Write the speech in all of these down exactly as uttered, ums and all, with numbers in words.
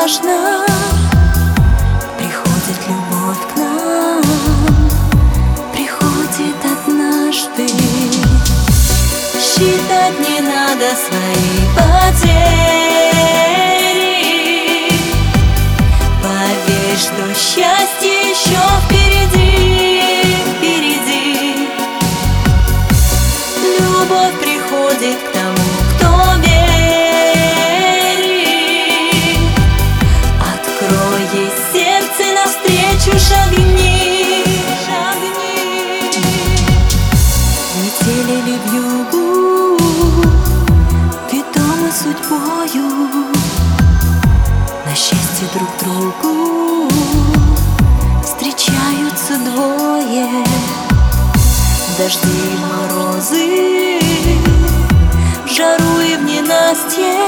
важно. Приходит любовь к нам, приходит однажды. Считать не надо свои потери. Поверь, что счастье еще впереди, впереди. Любовь приходит к тому, кто верит. Открой ей сердце, навстречу шагни, шагни. Метели ли в югу, ведомы судьбою, на счастье друг другу встречаются двое. Дожди и морозы, в жару и в ненастье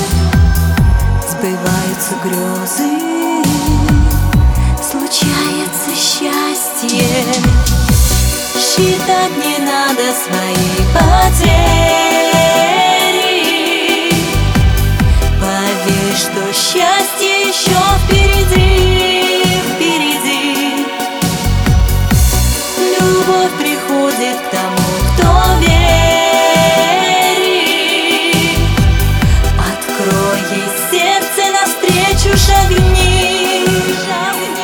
сбываются грезы, случается счастье. Считать не надо свои потери. Поверь, что счастье еще впереди, впереди. Любовь приходит к тому, кто верит. Открой ей сердце, навстречу шагни, шагни.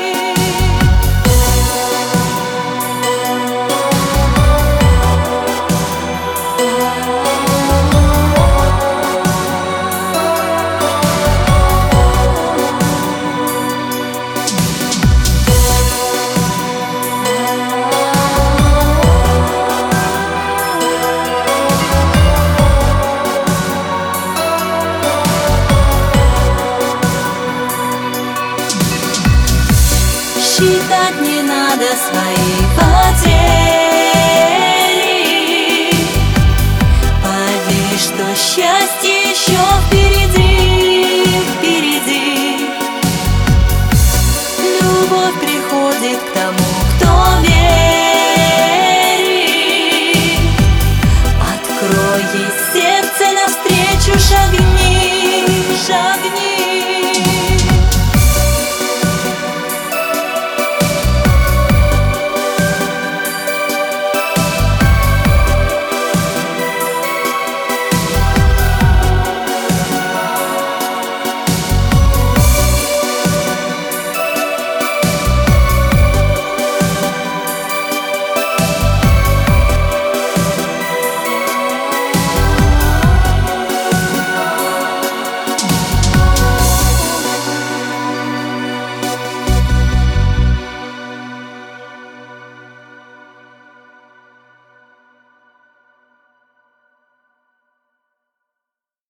Считать не надо свои потери. Поверь, что счастье еще впереди, впереди. Любовь приходит к тому, кто верит. Открой ей сердце, навстречу шагни.